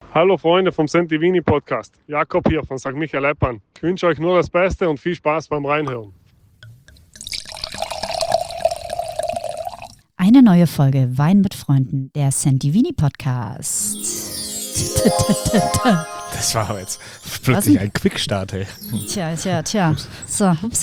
Hallo Freunde vom Sentivini Podcast. Jakob hier von St. Michael Eppan. Ich wünsche euch nur das Beste und viel Spaß beim Reinhören. Eine neue Folge Wein mit Freunden, der Sentivini Podcast. Das war aber jetzt plötzlich ein Quickstart, ey. Tja. So, ups.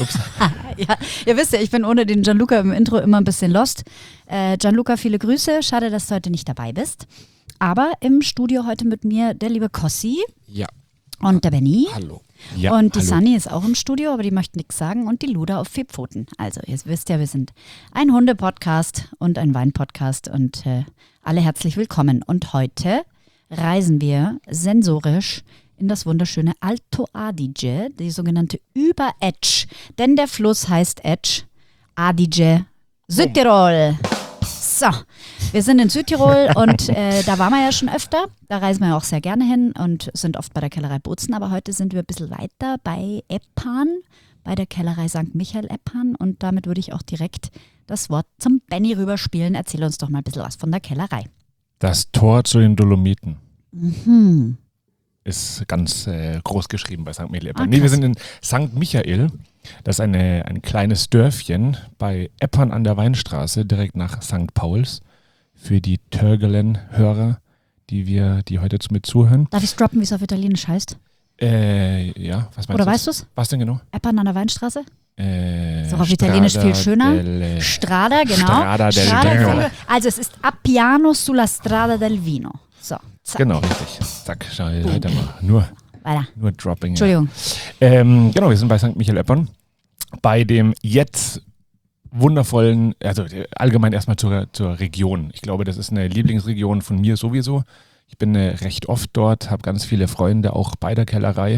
Ja, ihr wisst ja, ich bin ohne den Gianluca im Intro immer ein bisschen lost. Gianluca, viele Grüße. Schade, dass du heute nicht dabei bist. Aber im Studio heute mit mir der liebe Kossi. Ja. Und der Benny. Hallo. Ja, und die Sunny ist auch im Studio, aber die möchte nichts sagen. Und die Luda auf 4 Pfoten. Also, ihr wisst ja, wir sind ein Hunde-Podcast und ein Wein-Podcast. Und alle herzlich willkommen. Und heute reisen wir sensorisch in das wunderschöne Alto Adige, die sogenannte Über-Etsch. Denn der Fluss heißt Etsch, Adige, Südtirol. So, wir sind in Südtirol und da waren wir ja schon öfter. Da reisen wir ja auch sehr gerne hin und sind oft bei der Kellerei Bozen. Aber heute sind wir ein bisschen weiter bei Eppan, bei der Kellerei St. Michael Eppan. Und damit würde ich auch direkt das Wort zum Benny rüberspielen. Erzähl uns doch mal ein bisschen was von der Kellerei. Das Tor zu den Dolomiten. Mhm. Ist ganz groß geschrieben bei St. Michael Eppan. Wir sind in St. Michael. Das ist ein kleines Dörfchen bei Eppan an der Weinstraße, direkt nach St. Pauls. Für die Törgelen-Hörer, die heute mit zuhören. Darf ich es droppen, wie es auf Italienisch heißt? Ja, was meinst du? Oder weißt du es? Was denn genau? Eppan an der Weinstraße? Ist auch auf Italienisch viel schöner. Strada, genau. Strada del Vino. Also es ist Appiano sulla strada del vino. So, zack. Genau, richtig. Zack, schau weiter mal. Nur Dropping. Entschuldigung. Genau, wir sind bei St. Michael Eppan. Bei dem jetzt wundervollen, also allgemein erstmal zur Region. Ich glaube, das ist eine Lieblingsregion von mir sowieso. Ich bin recht oft dort, habe ganz viele Freunde auch bei der Kellerei.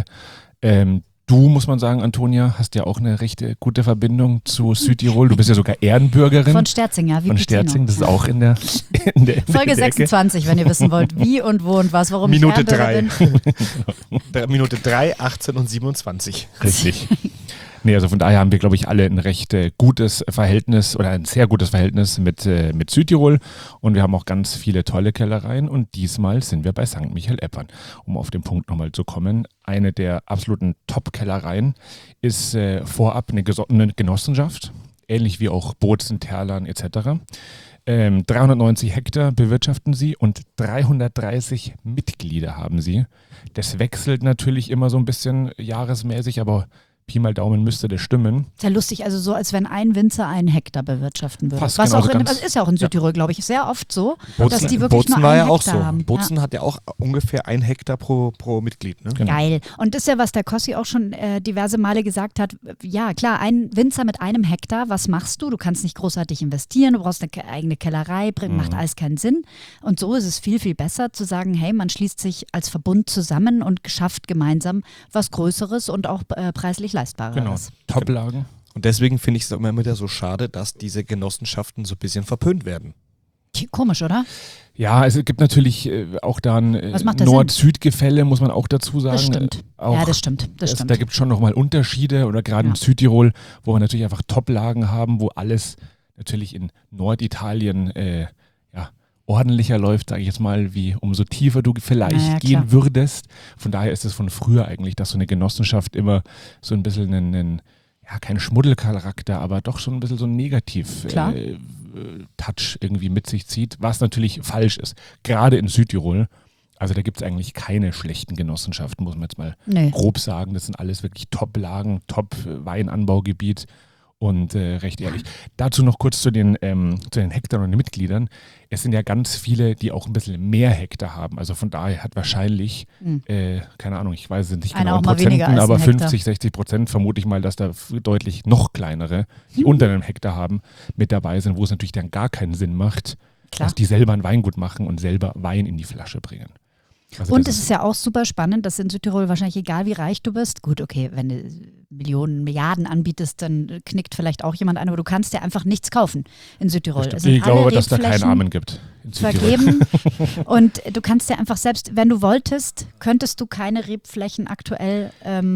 Du, muss man sagen, Antonia, hast ja auch eine recht gute Verbindung zu Südtirol. Du bist ja sogar Ehrenbürgerin. Von Sterzing, ja. Wie von Sterzing, das ist auch in der Folge 26, wenn ihr wissen wollt, wie und wo und was, warum Minute ich Ehrenbürgerin bin. Minute 3, 18 und 27. Richtig. Nee, also von daher haben wir, glaube ich, alle ein recht gutes Verhältnis oder ein sehr gutes Verhältnis mit Südtirol und wir haben auch ganz viele tolle Kellereien und diesmal sind wir bei St. Michael Eppan. Um auf den Punkt nochmal zu kommen, eine der absoluten Top-Kellereien ist vorab eine Genossenschaft, ähnlich wie auch Bozen, Terlan etc. 390 Hektar bewirtschaften sie und 330 Mitglieder haben sie. Das wechselt natürlich immer so ein bisschen jahresmäßig, aber Pi mal Daumen müsste das stimmen. Ist ja lustig, also so, als wenn ein Winzer einen Hektar bewirtschaften würde. Fast was genau, auch also ist ja auch in Südtirol, glaube ich, sehr oft so, Bozen, dass die wirklich Bozen nur einen war ja auch Hektar so. haben. Bozen hat ja auch ungefähr 1 Hektar pro Mitglied. Ne? Genau. Geil. Und das ist ja, was der Kossi auch schon diverse Male gesagt hat. Ja, klar, ein Winzer mit 1 Hektar, was machst du? Du kannst nicht großartig investieren, du brauchst eine eigene Kellerei, macht alles keinen Sinn. Und so ist es viel, viel besser zu sagen, hey, man schließt sich als Verbund zusammen und schafft gemeinsam was Größeres und auch preislich Leistbareres. Genau, Top-Lagen. Und deswegen finde ich es immer wieder so schade, dass diese Genossenschaften so ein bisschen verpönt werden. Komisch, oder? Ja, es gibt natürlich auch da ein Nord-Süd-Gefälle, muss man auch dazu sagen. Das stimmt. Auch, das stimmt. Da gibt es schon nochmal Unterschiede oder gerade in Südtirol, wo wir natürlich einfach Top-Lagen haben, wo alles natürlich in Norditalien ordentlicher läuft, sage ich jetzt mal, wie umso tiefer du vielleicht gehen würdest. Von daher ist es von früher eigentlich, dass so eine Genossenschaft immer so ein bisschen einen kein Schmuddelcharakter, aber doch schon ein bisschen so ein Negativ-Touch irgendwie mit sich zieht, was natürlich falsch ist. Gerade in Südtirol, also da gibt es eigentlich keine schlechten Genossenschaften, muss man jetzt mal grob sagen. Das sind alles wirklich Top-Lagen, Top-Weinanbaugebiet. Und recht ehrlich. Dazu noch kurz zu den Hektar und den Mitgliedern. Es sind ja ganz viele, die auch ein bisschen mehr Hektar haben. Also von daher hat wahrscheinlich, keine Ahnung, ich weiß es nicht genau in Prozenten, aber 50-60% vermute ich mal, dass da deutlich noch kleinere, die unter einem Hektar haben, mit dabei sind, wo es natürlich dann gar keinen Sinn macht, dass die selber ein Weingut machen und selber Wein in die Flasche bringen. Also und es ist ja auch super spannend, dass in Südtirol wahrscheinlich egal wie reich du bist, gut, okay, wenn du Millionen, Milliarden anbietest, dann knickt vielleicht auch jemand ein, aber du kannst ja einfach nichts kaufen in Südtirol. Ich glaube, dass da keinen Armen gibt. Vergeben. Und du kannst ja einfach selbst, wenn du wolltest, könntest du keine Rebflächen aktuell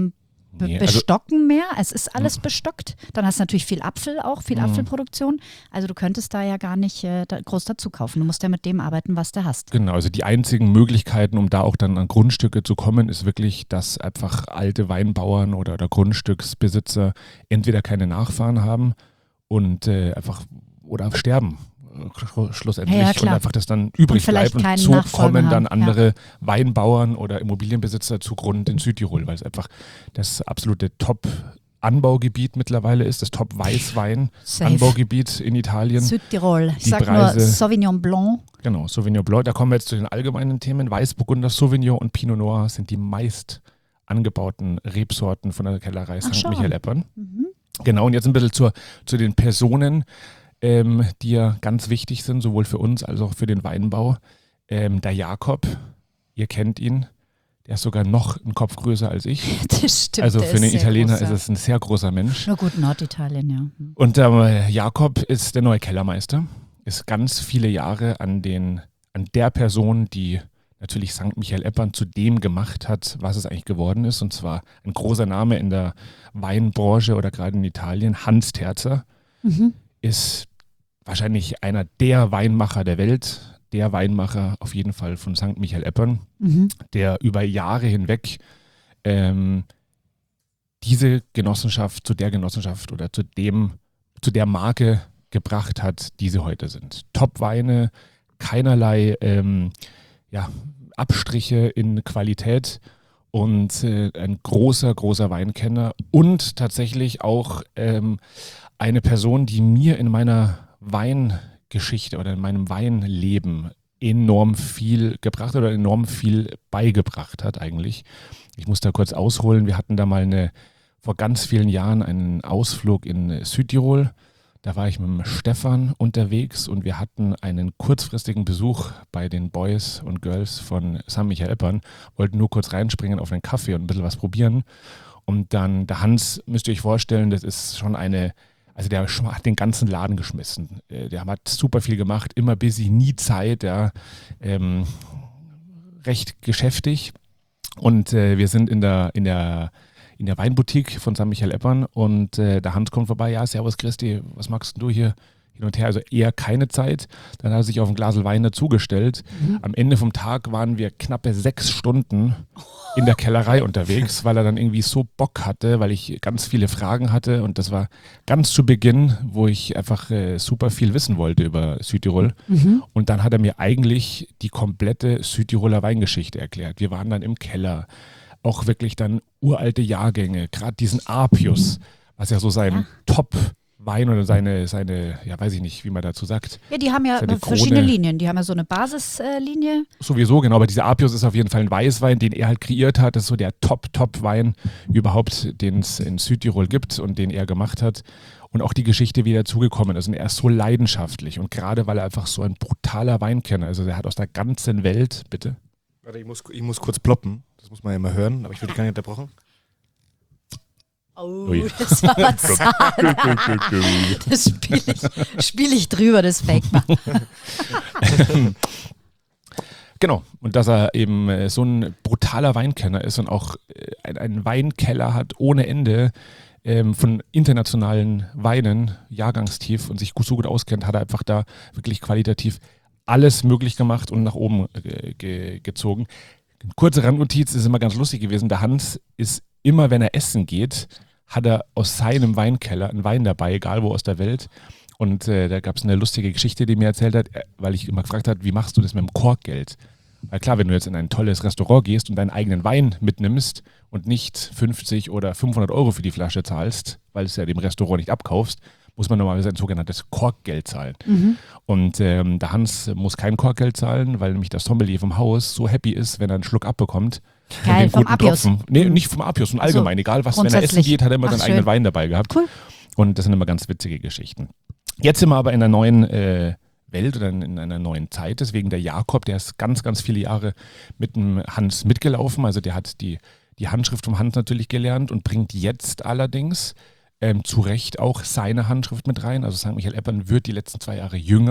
bestocken mehr. Es ist alles bestockt. Dann hast du natürlich viel Apfel auch, viel Apfelproduktion. Also du könntest da ja gar nicht groß dazu kaufen. Du musst ja mit dem arbeiten, was du hast. Genau, also die einzigen Möglichkeiten, um da auch dann an Grundstücke zu kommen, ist wirklich, dass einfach alte Weinbauern oder Grundstücksbesitzer entweder keine Nachfahren haben und einfach oder sterben. Schlussendlich Ja, und klar. einfach das dann übrig vielleicht bleibt und keinen so Nachfolger kommen dann haben, andere Weinbauern oder Immobilienbesitzer zu Grund in Südtirol, weil es einfach das absolute Top-Anbaugebiet mittlerweile ist, das Top-Weißwein-Anbaugebiet in Italien. Südtirol. Ich Die sag Preise- nur Sauvignon Blanc. Genau, Sauvignon Blanc. Da kommen wir jetzt zu den allgemeinen Themen. Weißburgunder, Sauvignon und Pinot Noir sind die meist angebauten Rebsorten von der Kellerei St. schon. Michael Eppern. Mhm. Genau, und jetzt ein bisschen zu den Personen, die ja ganz wichtig sind, sowohl für uns als auch für den Weinbau. Der Jakob, ihr kennt ihn, der ist sogar noch einen Kopf größer als ich. Das stimmt. Also der für einen sehr Italiener groß, ist ja. es ein sehr großer Mensch. Nur gut, Norditalien, ja. Und Jakob ist der neue Kellermeister, ist ganz viele Jahre an der Person, die natürlich St. Michael Eppern zu dem gemacht hat, was es eigentlich geworden ist. Und zwar ein großer Name in der Weinbranche oder gerade in Italien, Hans Terzer, ist wahrscheinlich einer der Weinmacher der Welt, der Weinmacher auf jeden Fall von St. Michael Eppern, der über Jahre hinweg diese Genossenschaft zu der Genossenschaft oder zu der Marke gebracht hat, die sie heute sind. Top-Weine, keinerlei Abstriche in Qualität und ein großer, großer Weinkenner und tatsächlich auch eine Person, die mir in meiner Weingeschichte oder in meinem Weinleben enorm viel gebracht oder enorm viel beigebracht hat eigentlich. Ich muss da kurz ausholen. Wir hatten da mal vor ganz vielen Jahren einen Ausflug in Südtirol. Da war ich mit dem Stefan unterwegs und wir hatten einen kurzfristigen Besuch bei den Boys und Girls von St. Michael Eppern, wollten nur kurz reinspringen auf einen Kaffee und ein bisschen was probieren. Und dann der Hans, müsst ihr euch vorstellen, das ist schon also der hat den ganzen Laden geschmissen. Der hat super viel gemacht, immer busy, nie Zeit, ja, recht geschäftig. Und wir sind in der Weinboutique von St. Michael Eppern und der Hans kommt vorbei, ja, servus Christi, was magst du hier? Hin und her, also eher keine Zeit. Dann hat er sich auf ein Glas Wein dazugestellt. Am Ende vom Tag waren wir knappe 6 Stunden in der Kellerei unterwegs, weil er dann irgendwie so Bock hatte, weil ich ganz viele Fragen hatte und das war ganz zu Beginn, wo ich einfach super viel wissen wollte über Südtirol. Und dann hat er mir eigentlich die komplette Südtiroler Weingeschichte erklärt. Wir waren dann im Keller, auch wirklich dann uralte Jahrgänge, gerade diesen Apius, was ja so sein Top-Wein oder seine, ja weiß ich nicht, wie man dazu sagt. Ja, die haben ja seine verschiedene Krone. Linien. Die haben ja so eine Basislinie. Sowieso, genau, aber dieser Apius ist auf jeden Fall ein Weißwein, den er halt kreiert hat. Das ist so der Top-Wein überhaupt, den es in Südtirol gibt und den er gemacht hat. Und auch die Geschichte, wie er dazugekommen ist. Und er ist so leidenschaftlich und gerade, weil er einfach so ein brutaler Weinkenner ist. Also er hat aus der ganzen Welt, bitte. Warte, ich muss kurz ploppen. Das muss man ja immer hören, aber ich würde gar nicht unterbrochen. Oh, Ui. das war was zart. Das spiel ich drüber, das Fake mal. Genau, und dass er eben so ein brutaler Weinkenner ist und auch einen Weinkeller hat ohne Ende von internationalen Weinen, jahrgangstief und sich so gut auskennt, hat er einfach da wirklich qualitativ alles möglich gemacht und nach oben gezogen. Kurze Randnotiz, ist immer ganz lustig gewesen. Der Hans ist immer, wenn er essen geht, hat er aus seinem Weinkeller einen Wein dabei, egal wo aus der Welt. Und da gab es eine lustige Geschichte, die mir erzählt hat, weil ich immer gefragt habe, wie machst du das mit dem Korkgeld? Weil klar, wenn du jetzt in ein tolles Restaurant gehst und deinen eigenen Wein mitnimmst und nicht 50 oder 500 Euro für die Flasche zahlst, weil es ja dem Restaurant nicht abkaufst, muss man normalerweise ein sogenanntes Korkgeld zahlen. Und der Hans muss kein Korkgeld zahlen, weil nämlich der Sommelier vom Haus so happy ist, wenn er einen Schluck abbekommt. Geil, vom Apius. Nee, nicht vom Apius, von allgemein. Egal, was, wenn er essen geht, hat er immer seinen eigenen Wein dabei gehabt. Cool. Und das sind immer ganz witzige Geschichten. Jetzt sind wir aber in einer neuen Welt oder in einer neuen Zeit. Deswegen der Jakob, der ist ganz, ganz viele Jahre mit dem Hans mitgelaufen. Also der hat die Handschrift vom Hans natürlich gelernt und bringt jetzt allerdings zu Recht auch seine Handschrift mit rein. Also St. Michael Eppern wird die letzten 2 Jahre jünger.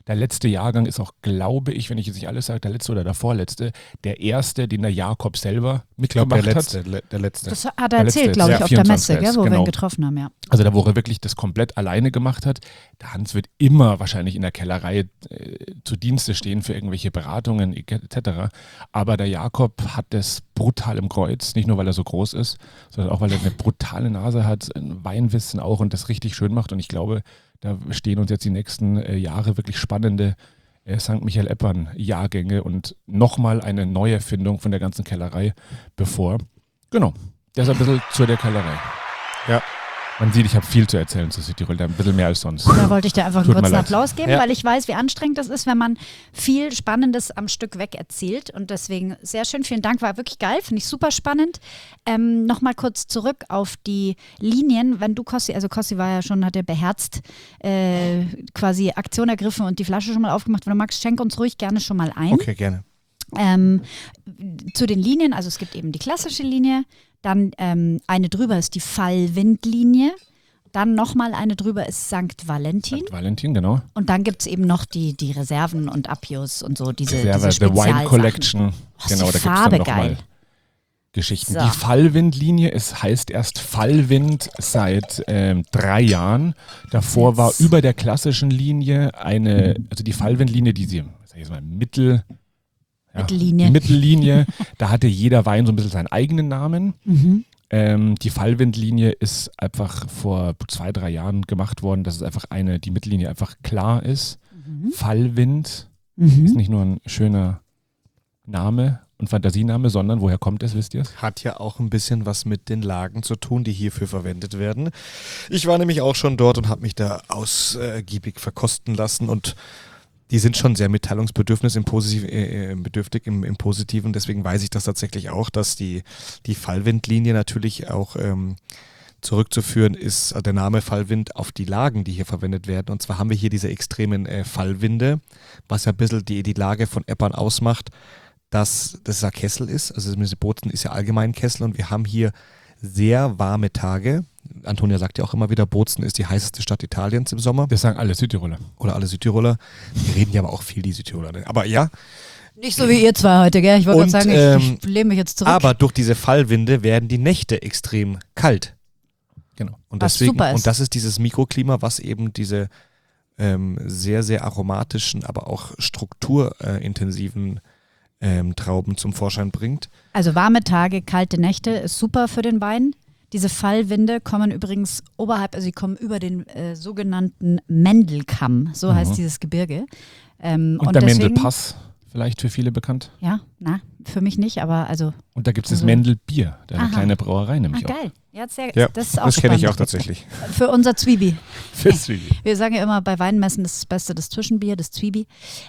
Der letzte Jahrgang ist auch, glaube ich, wenn ich jetzt nicht alles sage, der letzte oder der vorletzte, der erste, den der Jakob selber mitgemacht hat. Der letzte. Das hat er Der letzte erzählt, glaube ich, ist auf der 24. Messe, gell, wo wir Genau. ihn getroffen haben, ja. Also da, wo er wirklich das komplett alleine gemacht hat. Der Hans wird immer wahrscheinlich in der Kellerei zu Dienste stehen für irgendwelche Beratungen etc. Aber der Jakob hat das brutal im Kreuz, nicht nur weil er so groß ist, sondern auch weil er eine brutale Nase hat, ein Weinwissen auch und das richtig schön macht. Und ich glaube, da stehen uns jetzt die nächsten Jahre wirklich spannende St. Michael Eppan Jahrgänge und nochmal eine Neuerfindung von der ganzen Kellerei bevor. Genau, das ist ein bisschen zu der Kellerei. Ja. Man sieht, ich habe viel zu erzählen zu Südtirol, ein bisschen mehr als sonst. Da wollte ich dir einfach einen Tut mir kurzen leid. Applaus geben, Ja. weil ich weiß, wie anstrengend das ist, wenn man viel Spannendes am Stück weg erzählt. Und deswegen sehr schön, vielen Dank, war wirklich geil, finde ich super spannend. Nochmal kurz zurück auf die Linien. Wenn du Kossi, also Kossi war ja schon, hat er beherzt quasi Aktion ergriffen und die Flasche schon mal aufgemacht. Wenn du magst, schenk uns ruhig gerne schon mal ein. Okay, gerne. Zu den Linien, also es gibt eben die klassische Linie, dann eine drüber ist die Fallwindlinie, dann nochmal eine drüber ist St. Valentin St. Valentin, genau. und dann gibt es eben noch die Reserven und Appius und so, diese Reserve, diese The Wine Spezialsachen. Collection. Oh, ist Genau, die da gibt es dann Farbe nochmal geil. Geschichten. So. Die Fallwindlinie, es heißt erst Fallwind seit 3 Jahren. Davor war über der klassischen Linie also die Fallwindlinie, die sie, sag ich jetzt mal, Mittellinie, da hatte jeder Wein so ein bisschen seinen eigenen Namen. Mhm. Die Fallwindlinie ist einfach vor 2, 3 Jahren gemacht worden, dass es einfach die Mittellinie einfach klar ist. Fallwind ist nicht nur ein schöner Name und Fantasiename, sondern woher kommt es, wisst ihr es? Hat ja auch ein bisschen was mit den Lagen zu tun, die hierfür verwendet werden. Ich war nämlich auch schon dort und habe mich da ausgiebig verkosten lassen und die sind schon sehr mitteilungsbedürftig im Positiven. Deswegen weiß ich das tatsächlich auch, dass die Fallwindlinie natürlich auch zurückzuführen ist, der Name Fallwind auf die Lagen, die hier verwendet werden. Und zwar haben wir hier diese extremen Fallwinde, was ja ein bisschen die Lage von Eppan ausmacht, dass das ja Kessel ist. Also Bozen ist ja allgemein Kessel und wir haben hier sehr warme Tage. Antonia sagt ja auch immer wieder, Bozen ist die heißeste Stadt Italiens im Sommer. Das sagen alle Südtiroler. Oder alle Südtiroler. Wir reden ja aber auch viel die Südtiroler. Ne? Aber ja. Nicht so wie ihr zwei heute, gell? Ich wollte gerade sagen, ich lehne mich jetzt zurück. Aber durch diese Fallwinde werden die Nächte extrem kalt. Genau. Und Was deswegen, super ist. und das ist dieses Mikroklima, was eben diese sehr, sehr aromatischen, aber auch strukturintensiven Trauben zum Vorschein bringt. Also warme Tage, kalte Nächte ist super für den Wein. Diese Fallwinde kommen übrigens oberhalb, also sie kommen über den sogenannten Mendelkamm, so heißt dieses Gebirge. Und der deswegen, Mendelpass, vielleicht für viele bekannt. Ja, für mich nicht, aber also. Und da gibt es das Also- Mendelbier, eine Aha. kleine Brauerei nämlich auch. Geil. Ja, Ja, das ist auch das kenne ich auch spannend. tatsächlich. Für unser Zwiebel. Fürs Zwiebel. Wir sagen ja immer, bei Weinmessen ist das Beste das Zwischenbier, das Zwiebel.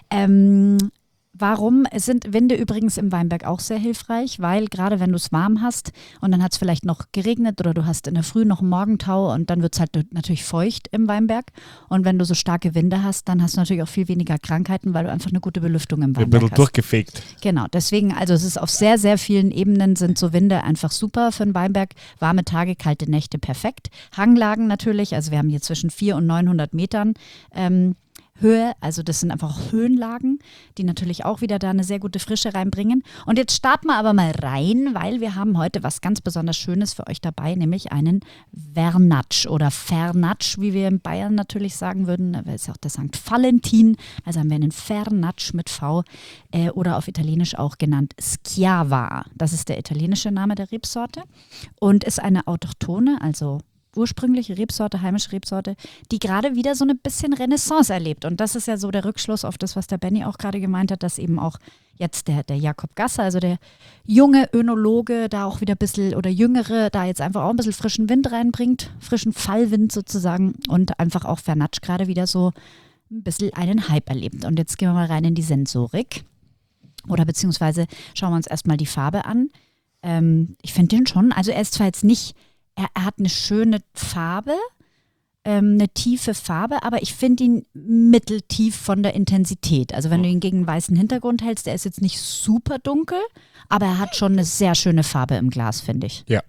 Warum sind Winde übrigens im Weinberg auch sehr hilfreich? Weil gerade wenn du es warm hast und dann hat es vielleicht noch geregnet oder du hast in der Früh noch einen Morgentau und dann wird es halt natürlich feucht im Weinberg. Und wenn du so starke Winde hast, dann hast du natürlich auch viel weniger Krankheiten, weil du einfach eine gute Belüftung im Ein Weinberg bisschen hast. durchgefegt. Genau, deswegen, also es ist auf sehr, sehr vielen Ebenen sind so Winde einfach super für einen Weinberg. Warme Tage, kalte Nächte, perfekt. Hanglagen natürlich, also wir haben hier zwischen 400 und 900 Metern Höhe, also das sind einfach Höhenlagen, die natürlich auch wieder da eine sehr gute Frische reinbringen. Und jetzt starten wir aber mal rein, weil wir haben heute was ganz besonders Schönes für euch dabei, nämlich einen Vernatsch oder Fernatsch, wie wir in Bayern natürlich sagen würden. Das ist auch der St. Valentin, also haben wir einen Vernatsch mit V oder auf Italienisch auch genannt Schiava. Das ist der italienische Name der Rebsorte und ist eine autochthone, also ursprüngliche Rebsorte, heimische Rebsorte, die gerade wieder so ein bisschen Renaissance erlebt. Und das ist ja so der Rückschluss auf das, was der Benny auch gerade gemeint hat, dass eben auch jetzt der Jakob Gasser, also der junge Önologe, da auch wieder ein bisschen, oder Jüngere, da jetzt einfach auch ein bisschen frischen Wind reinbringt, frischen Fallwind sozusagen und einfach auch Vernatsch gerade wieder so ein bisschen einen Hype erlebt. Und jetzt gehen wir mal rein in die Sensorik. Oder beziehungsweise schauen wir uns erstmal die Farbe an. Ich finde den schon, also er ist zwar jetzt nicht, er hat eine schöne Farbe, eine tiefe Farbe, aber ich finde ihn mitteltief von der Intensität. Also wenn du ihn gegen einen weißen Hintergrund hältst, der ist jetzt nicht super dunkel, aber er hat schon eine sehr schöne Farbe im Glas, finde ich. Ja.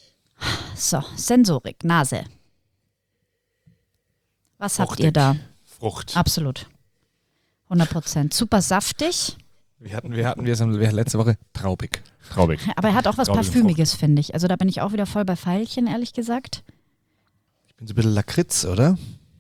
So, Sensorik, Nase. Was habt ihr da? Frucht. Absolut. 100%. Super saftig. Wir hatten letzte Woche traubig. Traubig. Aber er hat auch was Traubige Parfümiges, finde ich. Also da bin ich auch wieder voll bei Veilchen, ehrlich gesagt. Ich bin so ein bisschen Lakritz, oder?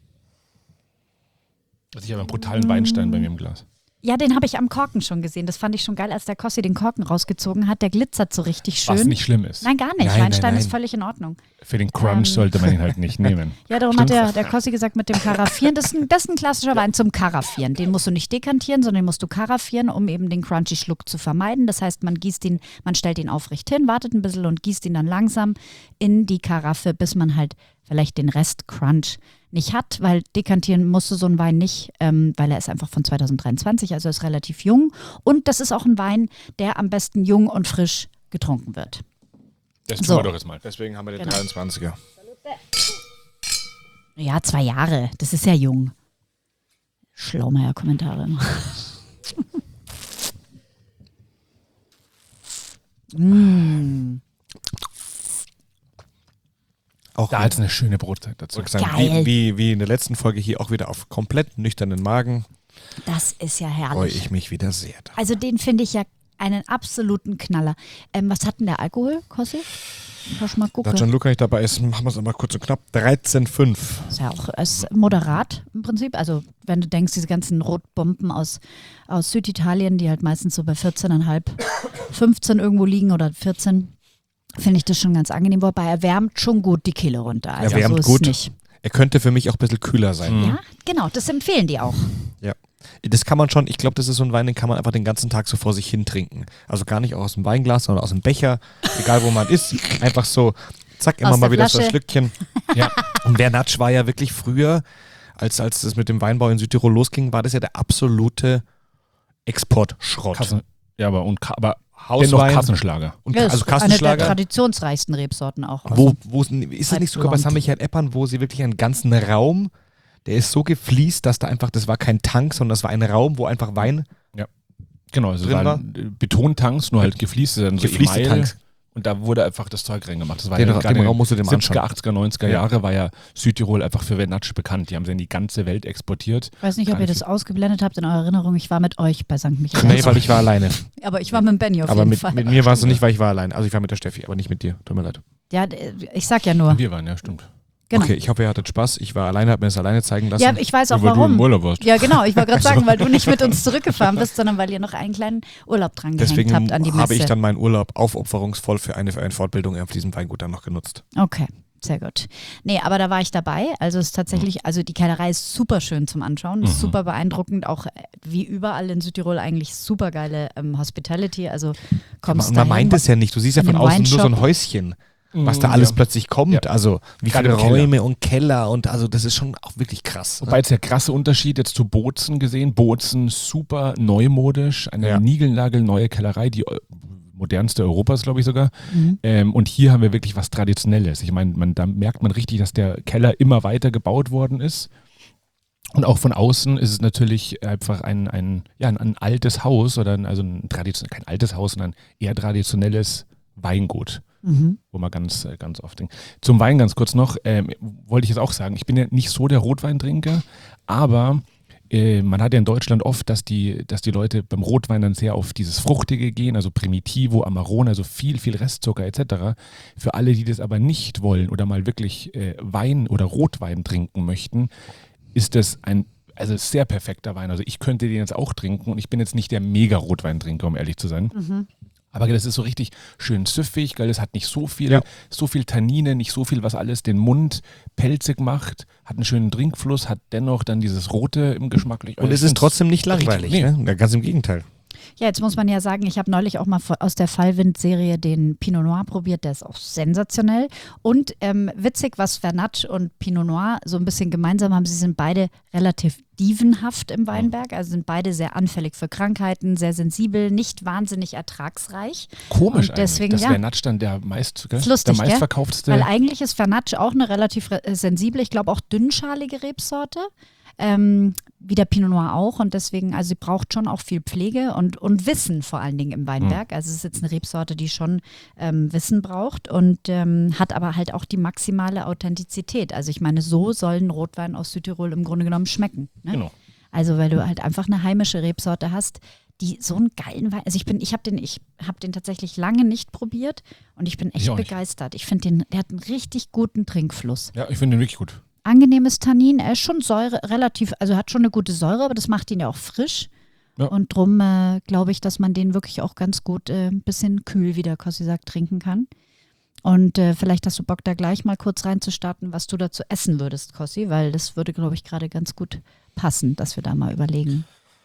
Also ich habe einen brutalen Weinstein bei mir im Glas. Ja, den habe ich am Korken schon gesehen. Das fand ich schon geil, als der Kossi den Korken rausgezogen hat. Der glitzert so richtig schön. Was nicht schlimm ist. Nein, gar nicht. Nein, Weinstein nein. ist völlig in Ordnung. Für den Crunch sollte man ihn halt nicht nehmen. Ja, darum hat der Kossi gesagt, mit dem Karaffieren, das ist ein klassischer Wein zum Karaffieren. Den musst du nicht dekantieren, sondern den musst du karaffieren, um eben den crunchy Schluck zu vermeiden. Das heißt, man stellt ihn aufrecht hin, wartet ein bisschen und gießt ihn dann langsam in die Karaffe, bis man halt vielleicht den Rest Crunch nicht hat, weil dekantieren musste so ein Wein nicht, weil er ist einfach von 2023, also ist relativ jung. Und das ist auch ein Wein, der am besten jung und frisch getrunken wird. Das tun So. wir doch jetzt mal. Deswegen haben wir den Genau. 23er. Ja, 2 Jahre, das ist ja jung. Schlaumeier-Kommentare. Auch Da ist eine schöne Brotzeit dazu. Geil. wie in der letzten Folge hier auch wieder auf komplett nüchternen Magen. Das ist ja Freue herrlich. ich mich wieder sehr. Also den finde ich ja einen absoluten Knaller. Was hat denn der Alkohol, Kossi? Kannst du mal Da gucken. Gianluca nicht dabei ist, machen wir es aber kurz und knapp. 13,5. Ist ja auch ist moderat im Prinzip. Also wenn du denkst, diese ganzen Rotbomben aus Süditalien, die halt meistens so bei 14,5, 15 irgendwo liegen oder 14, finde ich das schon ganz angenehm. Wobei er wärmt schon gut die Kehle runter. Also Er wärmt so ist gut. es nicht. Er könnte für mich auch ein bisschen kühler sein. Ja, genau, das empfehlen die auch. Ja. Das kann man schon, ich glaube, das ist so ein Wein, den kann man einfach den ganzen Tag so vor sich hin trinken. Also gar nicht auch aus dem Weinglas, sondern aus dem Becher, egal wo man ist. Einfach so, zack, immer Aus mal der wieder so ein Flasche. Schlückchen. Ja. Und Vernatsch war ja wirklich früher, als das mit dem Weinbau in Südtirol losging, war das ja der absolute Exportschrott. Kassen, ja, aber dennoch Hauswein Kassenschlager. und Ja, das also ist eine der Kassenschlager. traditionsreichsten Rebsorten auch. Wo ist das nicht sogar bei Blond. St. Michael Eppern, wo sie wirklich einen ganzen Raum, der ist so gefliest, dass da einfach, das war kein Tank, sondern das war ein Raum, wo einfach Wein, Genau, also es Drin waren Betontanks, nur halt geflieste, dann so geflieste Email. Tanks. Und da wurde einfach das Zeug reingemacht. Das war Den ja gerade Raum musst du dir mal 70er, anschauen. 80er, 90er Jahre war ja Südtirol einfach für Vernatsch bekannt. Die haben sie in die ganze Welt exportiert. Ich weiß nicht, ob ihr das ausgeblendet habt in eurer Erinnerung. Ich war mit euch bei St. Michael. Nee, weil ich war alleine. Aber ich war mit dem Benny auf Aber jeden mit Fall. mir warst du nicht, weil ich war allein. Also ich war mit der Steffi, aber nicht mit dir. Tut mir leid. Ja, ich sag ja nur. Wir waren, ja, stimmt. Genau. Okay, ich hoffe, ihr hattet Spaß. Ich war alleine, habe mir das alleine zeigen lassen. Ja, ich weiß auch Weil du im warum. Urlaub warst. Ja, genau. Ich wollte gerade sagen, weil du nicht mit uns zurückgefahren bist, sondern weil ihr noch einen kleinen Urlaub dran gehängt Deswegen habt an die Messe. habe ich dann meinen Urlaub aufopferungsvoll für eine Fortbildung auf diesem Weingut dann noch genutzt. Okay, sehr gut. Nee, aber da war ich dabei. Also es ist tatsächlich, also die Kellerei ist super schön zum Anschauen, ist super beeindruckend, auch wie überall in Südtirol eigentlich super geile Hospitality. Also kommst Und man dahin. meint es ja nicht. Du siehst ja in von dem außen nur so ein Wineshop. Häuschen, was da alles plötzlich kommt. Ja. Also wie Gerade viele im Keller. Räume und Keller und also das ist schon auch wirklich krass. Wobei jetzt der krasse Unterschied jetzt zu Bozen gesehen. Bozen super neumodisch, eine Ja. niegelnagelneue Kellerei, die modernste Europas, glaube ich sogar. Mhm. Und hier haben wir wirklich was Traditionelles. Ich meine, da merkt man richtig, dass der Keller immer weiter gebaut worden ist. Und auch von außen ist es natürlich einfach ein altes Haus oder kein altes Haus, sondern eher traditionelles Weingut. Wo man ganz oft denkt. Zum Wein ganz kurz noch, wollte ich jetzt auch sagen, ich bin ja nicht so der Rotweintrinker, aber man hat ja in Deutschland oft, dass die Leute beim Rotwein dann sehr auf dieses Fruchtige gehen, also Primitivo, Amarone, also viel Restzucker etc. Für alle, die das aber nicht wollen oder mal wirklich Wein oder Rotwein trinken möchten, ist das ein sehr perfekter Wein. Also ich könnte den jetzt auch trinken und ich bin jetzt nicht der Mega-Rotweintrinker, um ehrlich zu sein. Aber das ist so richtig schön süffig, gell? Das hat nicht so viel Tannine, nicht so viel, was alles den Mund pelzig macht, hat einen schönen Trinkfluss, hat dennoch dann dieses Rote im Geschmack. Und es ist trotzdem nicht langweilig, Nee. ne? Ganz im Gegenteil. Ja, jetzt muss man ja sagen, ich habe neulich auch mal aus der Fallwind-Serie den Pinot Noir probiert, der ist auch sensationell. Und witzig, was Vernatsch und Pinot Noir so ein bisschen gemeinsam haben, sie sind beide relativ dievenhaft im Weinberg, also sind beide sehr anfällig für Krankheiten, sehr sensibel, nicht wahnsinnig ertragsreich. Komisch Und deswegen, eigentlich, dass ja. Vernatsch dann der Ist lustig, der meistverkaufteste. Weil eigentlich ist Vernatsch auch eine relativ sensible, ich glaube auch dünnschalige Rebsorte. wie der Pinot Noir auch. Und deswegen, also sie braucht schon auch viel Pflege und Wissen vor allen Dingen im Weinberg. Also es ist jetzt eine Rebsorte, die schon Wissen braucht und hat aber halt auch die maximale Authentizität. Also ich meine, so soll ein Rotwein aus Südtirol im Grunde genommen schmecken. Ne? Genau. Also weil du halt einfach eine heimische Rebsorte hast, die so einen geilen Wein, also ich habe den tatsächlich lange nicht probiert und ich bin echt Ich auch nicht. begeistert. Ich finde der hat einen richtig guten Trinkfluss. Ja, ich finde den wirklich gut. Angenehmes Tannin, er ist schon Säure, relativ, also hat schon eine gute Säure, aber das macht ihn ja auch frisch. Ja. Und drum glaube ich, dass man den wirklich auch ganz gut ein bisschen kühl, wie der Kossi sagt, trinken kann. Und vielleicht hast du Bock, da gleich mal kurz reinzustarten, was du dazu essen würdest, Kossi, weil das würde, glaube ich, gerade ganz gut passen, dass wir da mal überlegen.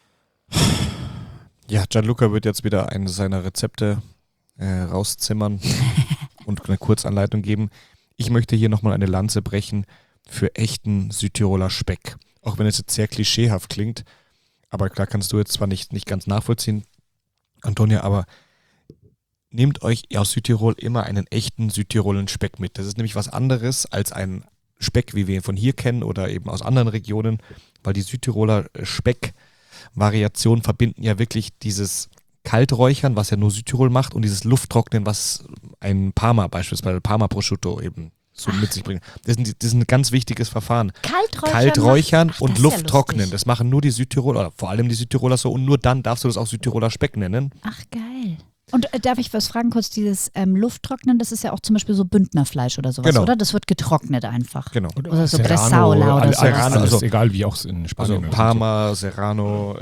Ja, Gianluca wird jetzt wieder eines seiner Rezepte rauszimmern und eine Kurzanleitung geben. Ich möchte hier nochmal eine Lanze brechen für echten Südtiroler Speck. Auch wenn es jetzt sehr klischeehaft klingt, aber klar kannst du jetzt zwar nicht ganz nachvollziehen, Antonia, aber nehmt euch aus Südtirol immer einen echten Südtiroler Speck mit. Das ist nämlich was anderes als ein Speck, wie wir ihn von hier kennen oder eben aus anderen Regionen, weil die Südtiroler Speck-Variationen verbinden ja wirklich dieses Kalträuchern, was ja nur Südtirol macht, und dieses Lufttrocknen, was ein Parma beispielsweise, Parma Prosciutto eben so mit sich bringt. Das ist ein ganz wichtiges Verfahren. Kalträuchern und Lufttrocknen. Das machen nur die Südtiroler, oder vor allem die Südtiroler so, und nur dann darfst du das auch Südtiroler Speck nennen. Ach, geil. Und darf ich was fragen kurz, dieses Lufttrocknen, das ist ja auch zum Beispiel so Bündnerfleisch oder sowas, Genau. oder? Das wird getrocknet einfach. Genau. Oder so Serrano, Bressaola oder alles, sowas. alles, Also- egal wie auch in Spanien. Also oder Parma, Serrano,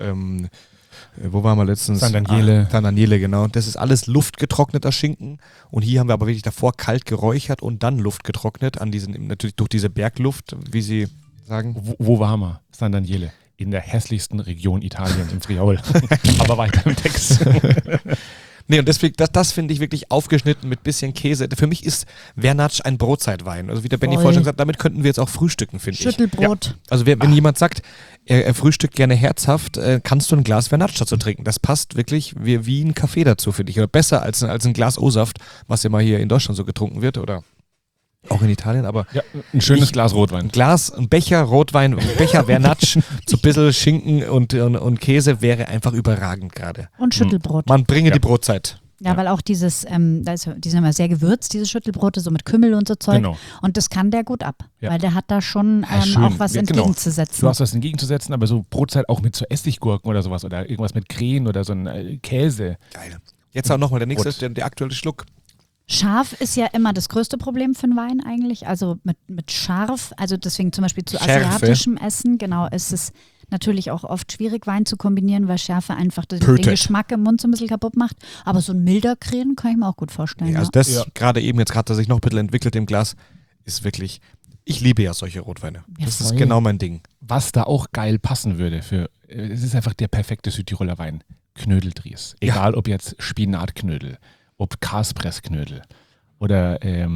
wo waren wir letztens? San Daniele. San Daniele, genau. Das ist alles luftgetrockneter Schinken. Und hier haben wir aber wirklich davor kalt geräuchert und dann Luft getrocknet, natürlich durch diese Bergluft, wie sie sagen. Wo waren wir? San Daniele. In der hässlichsten Region Italiens, im Friaul. Aber weiter im Text. Nee, und deswegen, das finde ich wirklich aufgeschnitten mit bisschen Käse. Für mich ist Vernatsch ein Brotzeitwein. Also wie der Benni Voll. vorhin schon gesagt hat, damit könnten wir jetzt auch frühstücken, finde ich. Schüttelbrot. Also wenn jemand sagt, er frühstückt gerne herzhaft, kannst du ein Glas Vernatsch dazu trinken. Das passt wirklich wie ein Kaffee dazu, finde ich. Oder besser als ein Glas O-Saft, was immer hier in Deutschland so getrunken wird oder auch in Italien. Aber Ja, ein schönes Glas Rotwein. ein Becher Rotwein, ein Becher Vernatsch, so ein bisschen Schinken und Käse wäre einfach überragend gerade. Und Schüttelbrot. Man bringe Ja. die Brotzeit. Ja, weil auch die sind immer sehr gewürzt, diese Schüttelbrote, so mit Kümmel und so Zeug. Genau. Und das kann der gut ab, Ja. weil der hat da schon schön. auch was Ja, genau. entgegenzusetzen. Du hast was entgegenzusetzen, aber so Brotzeit auch mit so Essiggurken oder sowas oder irgendwas mit Krähen oder so ein Käse. Geil. Jetzt auch nochmal der nächste, Gut. der aktuelle Schluck. Scharf ist ja immer das größte Problem für einen Wein eigentlich. Also mit scharf, also deswegen zum Beispiel zu Schärfe. asiatischem Essen, genau, ist es natürlich auch oft schwierig, Wein zu kombinieren, weil Schärfe einfach den Tötet. Geschmack im Mund so ein bisschen kaputt macht. Aber so ein milder Krähen kann ich mir auch gut vorstellen. Ja, also ja. das Ja. gerade eben, jetzt gerade, dass sich noch ein bisschen entwickelt im Glas, ist wirklich, ich liebe ja solche Rotweine. Ja, Das ist voll. genau mein Ding. Was da auch geil passen würde es ist einfach der perfekte Südtiroler Wein. Knödeldries. Ja. Egal ob jetzt Spinatknödel, ob Kaspressknödel oder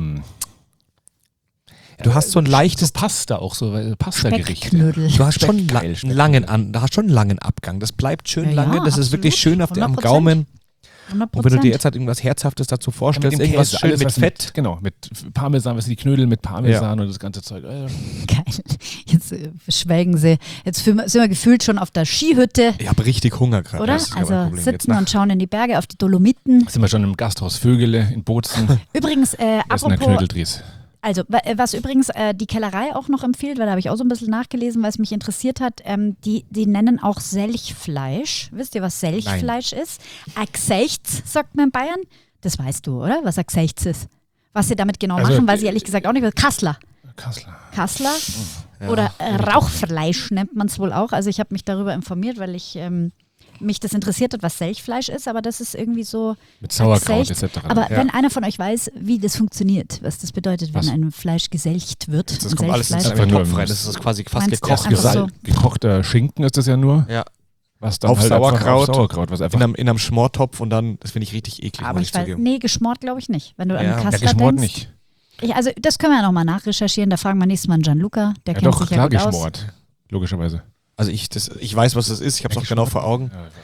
Du hast so ein leichtes, Pasta auch, so Pasta-Gerichte. Speckknödel. du hast schon Speckgeil, einen Speckgeil. langen Abgang. Das bleibt schön Ja, lange, ja, das ist wirklich absolut. schön am 100%. Gaumen. 100%. Und wenn du dir jetzt halt irgendwas Herzhaftes dazu vorstellst, dem irgendwas Käse, schön alles, mit was Fett. Genau, mit Parmesan, was sind die Knödel mit Parmesan und das ganze Zeug. Geil. Jetzt schwelgen sie. Jetzt sind wir gefühlt schon auf der Skihütte, Ich habe richtig Hunger gerade. oder? Das ist kein Also Problem. Jetzt sitzen und schauen in die Berge, auf die Dolomiten. Sind wir schon im Gasthaus Vögele in Bozen. Übrigens, Das ist ein apropos, Knödeldries. also was übrigens die Kellerei auch noch empfiehlt, weil da habe ich auch so ein bisschen nachgelesen, weil es mich interessiert hat, die nennen auch Selchfleisch. Wisst ihr, was Selchfleisch ist? Gsechts, sagt man in Bayern. Das weißt du, oder? Was Gsechts ist. Was sie damit genau Also, machen, weiß ich ehrlich gesagt auch nicht. Kassler. Kassler. Oder Rauchfleisch nennt man es wohl auch. Also ich habe mich darüber informiert, weil ich mich das interessiert hat, was Selchfleisch ist, aber das ist irgendwie so Mit Sauerkraut geselcht. etc. Aber Ja. wenn einer von euch weiß, wie das funktioniert, was das bedeutet, wenn Was? ein Fleisch geselcht wird, Das ein kommt alles in Selchfleisch, Einfach nur Topf im- rein. Das ist quasi fast Meinst du, gekocht. einfach so? Gekochter Schinken ist das ja nur. Ja. Was dann Auf halt einfach Sauerkraut. auf Sauerkraut, was einfach In einem Schmortopf und dann, das finde ich richtig eklig, aber muss ich ich weiß, zugeben. nee, geschmort glaube ich nicht. Wenn du an Ja, den ja, Kassler geschmort denkst. nicht. Also das können wir ja nochmal nachrecherchieren, da fragen wir nächstes Mal einen Gianluca, der Ja kennt doch, sich ja klar gut aus. geschmort. Logischerweise. Also ich weiß, was das ist. Ich habe es auch genau vor Augen. Ja, ich weiß nicht.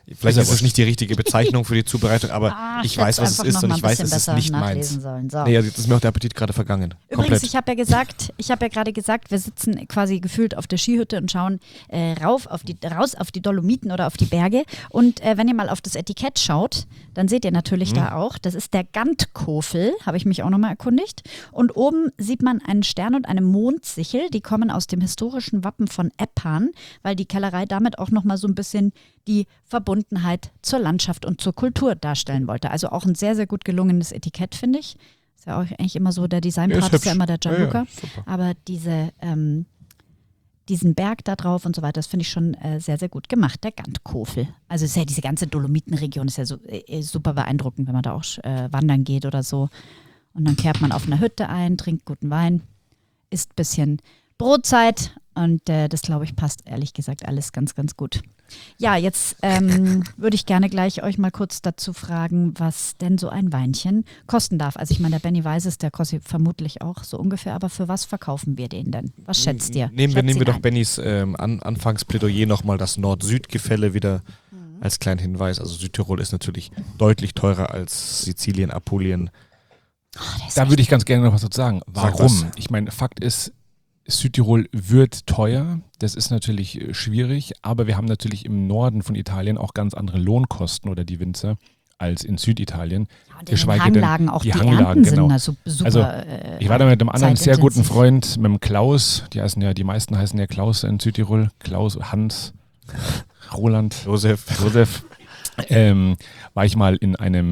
Vielleicht ist es nicht die richtige Bezeichnung für die Zubereitung, aber ich weiß, was es ist und ich weiß, es ist nicht meins. So. Nee, jetzt ist mir auch der Appetit gerade vergangen. Übrigens, ich habe ja gerade gesagt, wir sitzen quasi gefühlt auf der Skihütte und schauen raus auf die Dolomiten oder auf die Berge. Und wenn ihr mal auf das Etikett schaut, dann seht ihr natürlich da auch, das ist der Gantkofel, habe ich mich auch nochmal erkundigt. Und oben sieht man einen Stern und eine Mondsichel, die kommen aus dem historischen Wappen von Eppan, weil die Kellerei damit auch nochmal so ein bisschen die Verbundenheit zur Landschaft und zur Kultur darstellen wollte. Also auch ein sehr, sehr gut gelungenes Etikett, finde ich. Ist ja auch eigentlich immer so, der Designpart ist ja immer der Gianluca. Ja, aber diesen Berg da drauf und so weiter, das finde ich schon sehr, sehr gut gemacht, der Gantkofel. Also ist ja diese ganze Dolomitenregion ist ja so, super beeindruckend, wenn man da auch wandern geht oder so. Und dann kehrt man auf einer Hütte ein, trinkt guten Wein, isst ein bisschen Brotzeit und das, glaube ich, passt ehrlich gesagt alles ganz, ganz gut. Ja, jetzt würde ich gerne gleich euch mal kurz dazu fragen, was denn so ein Weinchen kosten darf. Also ich meine, der Benny weiß es, der kostet vermutlich auch so ungefähr, aber für was verkaufen wir den denn? Was schätzt ihr? Nehmen wir doch Bennys Anfangsplädoyer nochmal, das Nord-Süd-Gefälle wieder als kleinen Hinweis. Also Südtirol ist natürlich deutlich teurer als Sizilien, Apulien. Da würde ich ganz gerne noch was dazu sagen. Warum? Ich meine, Fakt ist, Südtirol wird teuer, das ist natürlich schwierig, aber wir haben natürlich im Norden von Italien auch ganz andere Lohnkosten oder die Winzer als in Süditalien. Ja, geschweige Hanglagen, auch die Hanglagen, genau. Sind super, also ich war da mit einem anderen sehr guten Freund, mit dem Klaus, die meisten heißen ja Klaus in Südtirol, Klaus, Hans, Roland, Josef. War ich mal in einem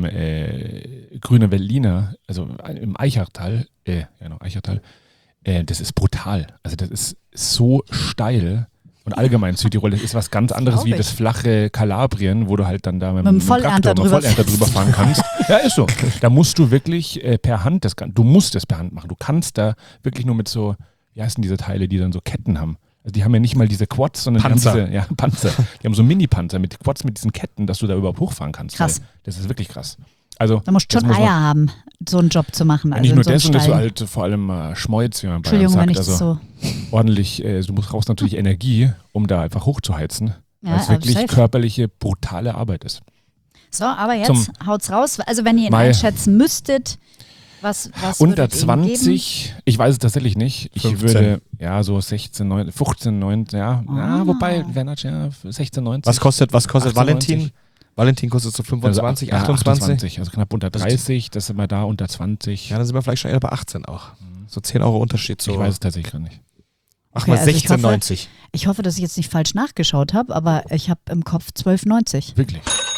grünen Veltliner, also im Eichertal, Eichertal. Das ist brutal. Also das ist so steil. Und allgemein Südtirol, das ist was ganz anderes wie das flache Kalabrien, wo du halt dann da mit dem Vollernter drüber fahren kannst. Ja, ist so. Da musst du wirklich per Hand, du musst das per Hand machen. Du kannst da wirklich nur mit so, wie heißen diese Teile, die dann so Ketten haben. Also die haben ja nicht mal diese Quads, sondern Panzer. Die haben diese, Panzer. Die haben so Mini-Panzer mit Quads mit diesen Ketten, dass du da überhaupt hochfahren kannst. Krass. Das ist wirklich krass. Also, da musst du schon Eier haben, so einen Job zu machen. Also nicht nur das, und das so halt vor allem Schmolz, wie man bei uns sagt. Wenn ich das so ordentlich, du brauchst natürlich Energie, um da einfach hochzuheizen, weil es wirklich körperliche, brutale Arbeit ist. So, aber jetzt haut's raus. Also wenn ihr ihn einschätzen müssttet, was unter 20, ich weiß es tatsächlich nicht. 15. Ich würde, so 16, 9, 15, 9, wobei, Vernatsch, 16, 19. Was kostet Valentin? Valentin kostet so 25, 28. Also knapp unter 30, das sind wir da unter 20. Ja, dann sind wir vielleicht schon eher bei 18 auch. So 10 Euro Unterschied. So. Ich weiß es tatsächlich gar nicht. Ach mal, 16,90. Ich hoffe, dass ich jetzt nicht falsch nachgeschaut habe, aber ich habe im Kopf 12,90. Wirklich?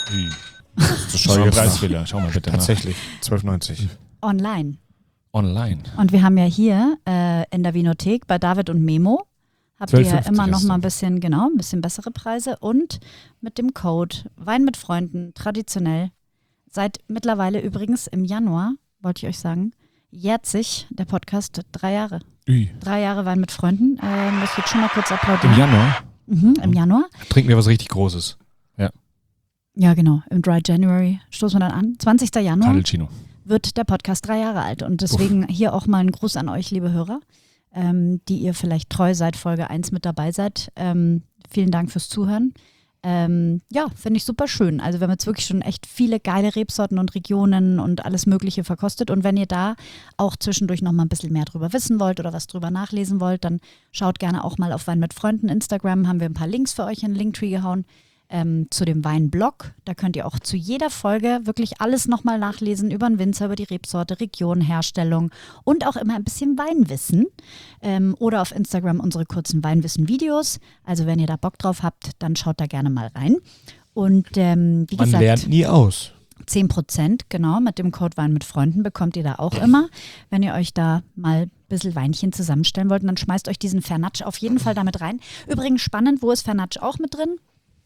Das ist ein Preisfehler. Schau mal bitte Tatsächlich, 12,90. Online. Und wir haben ja hier in der Vinothek bei David und Memo habt ihr ja immer noch mal ein bisschen bessere Preise und mit dem Code Wein mit Freunden, traditionell, seit mittlerweile übrigens im Januar, wollte ich euch sagen, jährt sich der Podcast 3 Jahre. 3 Jahre Wein mit Freunden, muss ich jetzt schon mal kurz applaudieren. Im Januar? Im Januar. Trinken wir was richtig Großes. Ja, genau, im Dry January stoßen wir dann an. 20. Januar Cadalcino. wird der Podcast 3 Jahre alt und deswegen hier auch mal ein Gruß an euch, liebe Hörer. Die ihr vielleicht treu seit Folge 1 mit dabei seid. Vielen Dank fürs Zuhören. Finde ich super schön. Also wir haben jetzt wirklich schon echt viele geile Rebsorten und Regionen und alles Mögliche verkostet. Und wenn ihr da auch zwischendurch noch mal ein bisschen mehr drüber wissen wollt oder was drüber nachlesen wollt, dann schaut gerne auch mal auf Wein mit Freunden. Instagram haben wir ein paar Links für euch in den Linktree gehauen. Zu dem Weinblog. Da könnt ihr auch zu jeder Folge wirklich alles nochmal nachlesen über den Winzer, über die Rebsorte, Region, Herstellung und auch immer ein bisschen Weinwissen. Oder auf Instagram unsere kurzen Weinwissen-Videos. Also wenn ihr da Bock drauf habt, dann schaut da gerne mal rein. Und wie gesagt, man lernt nie aus. 10%, genau, mit dem Code Wein mit Freunden bekommt ihr da auch immer. Wenn ihr euch da mal ein bisschen Weinchen zusammenstellen wollt, dann schmeißt euch diesen Vernatsch auf jeden Fall damit rein. Übrigens spannend, wo ist Vernatsch auch mit drin?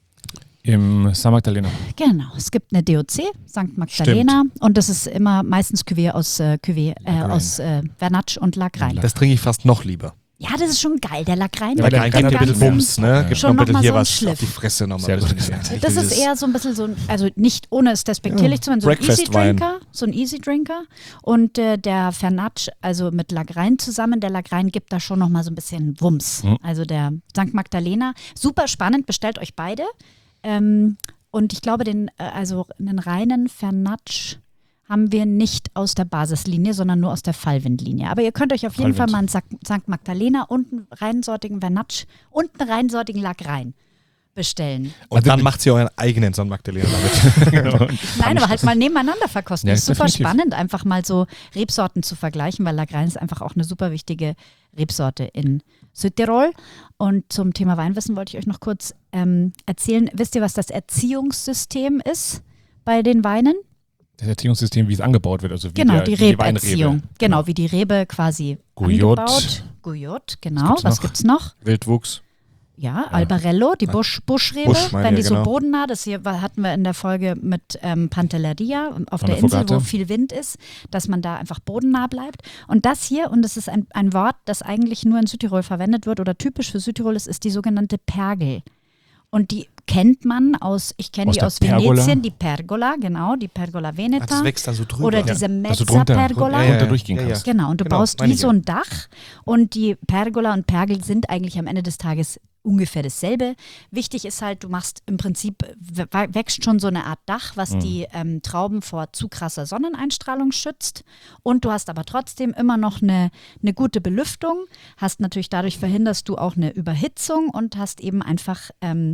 Im St. Magdalena. Genau, es gibt eine DOC, St. Magdalena. Stimmt. Und das ist immer meistens Cuvée aus Vernatsch und Lagrein. Das trinke ich fast noch lieber. Ja, das ist schon geil. Der Lagrein. Ja, der gibt ein bisschen Bums, ne? Gibt schon noch ein bisschen hier so was Schliff. auf die Fresse nochmal. Das ist eher so ein bisschen so, also nicht ohne es despektierlich zu meinen, so ein Easy Drinker. Und der Vernatsch, also mit Lagrein zusammen, der Lagrein gibt da schon nochmal so ein bisschen Wumms. Also der St. Magdalena. Super spannend, bestellt euch beide. Und ich glaube, einen reinen Vernatsch haben wir nicht aus der Basislinie, sondern nur aus der Fallwindlinie. Aber ihr könnt euch auf jeden Fall mal einen St. Magdalena und einen reinsortigen Vernatsch und einen reinsortigen Lagrein bestellen. Und dann macht sie euren eigenen St. Magdalena damit. Genau. Nein, aber halt mal nebeneinander verkosten. Ja, Das ist super definitiv. spannend, einfach mal so Rebsorten zu vergleichen, weil Lagrein ist einfach auch eine super wichtige Rebsorte in Südtirol. Und zum Thema Weinwissen wollte ich euch noch kurz erzählen. Wisst ihr, was das Erziehungssystem ist bei den Weinen? Das Erziehungssystem, wie es angebaut wird, also wie Genau, die die Weinrebe. Rebeerziehung. Genau, wie die Rebe quasi Gouillotte. angebaut. Gouillotte, genau. Was gibt's noch? Wildwuchs. Ja, Albarello, die Buschrebe, Busch, meine wenn die ich, so genau. bodennah, das hier hatten wir in der Folge mit Pantelleria auf Von der der Insel, Fogate. wo viel Wind ist, dass man da einfach bodennah bleibt. Und das hier, und das ist ein Wort, das eigentlich nur in Südtirol verwendet wird oder typisch für Südtirol ist die sogenannte Pergel. Und die kennt man ich kenne Aus die der aus Pergola? Venetien, die Pergola, genau, die Pergola Veneta. Das wächst dann so drüber. Oder Ja. diese Dass du drunter Mezza-Pergola. durchgehen Ja, ja. kannst. Genau, und du Genau, baust meine wie ich so ja. ein Dach und die Pergola und Pergel sind eigentlich am Ende des Tages ungefähr dasselbe. Wichtig ist halt, du machst im Prinzip, wächst schon so eine Art Dach, was die Trauben vor zu krasser Sonneneinstrahlung schützt und du hast aber trotzdem immer noch eine gute Belüftung, hast natürlich dadurch verhinderst du auch eine Überhitzung und hast eben einfach,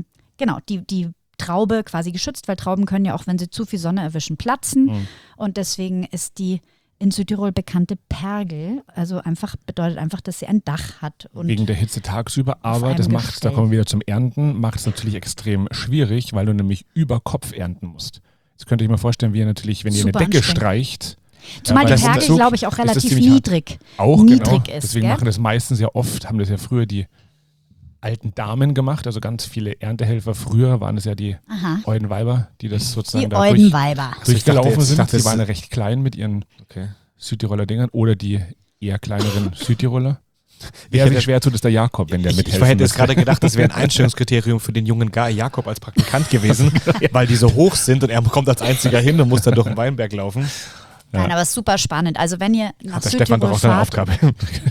die Traube quasi geschützt, weil Trauben können ja auch, wenn sie zu viel Sonne erwischen, platzen und deswegen ist die in Südtirol bekannte Pergel, also bedeutet einfach, dass sie ein Dach hat. Und Wegen der Hitze tagsüber, aber einem das macht, Gestell. da kommen wir wieder zum Ernten, macht es natürlich extrem schwierig, weil du nämlich über Kopf ernten musst. Jetzt könnt ihr euch mal vorstellen, wie ihr natürlich, wenn ihr eine Super Decke anstrengend. streicht, zumal Ja, die weil das Pergel, ist- glaube ich, auch ist das relativ ziemlich hart. niedrig auch niedrig genau, ist. deswegen Gell? machen das meistens ja oft, haben das ja früher die alten Damen gemacht, also ganz viele Erntehelfer. Früher waren es ja die Aha. Eudenweiber, die das sozusagen Die da Eudenweiber. durchgelaufen ich sind. dachte, Die es- waren ja recht klein mit ihren Okay. Südtiroler Dingern oder die eher kleineren Südtiroler. Wer hätte- sich schwer tut, ist der Jakob, wenn der Ich mithelfen hätte jetzt müsste. gerade gedacht, das wäre ein Einstellungskriterium für den jungen Guy Jakob als Praktikant gewesen, weil die so hoch sind und er kommt als einziger hin und muss dann durch den Weinberg laufen. Ja. Nein, aber es ist super spannend. Also wenn ihr nach Hat der Stefan doch Südtirol auch seine fahrt, Aufgabe.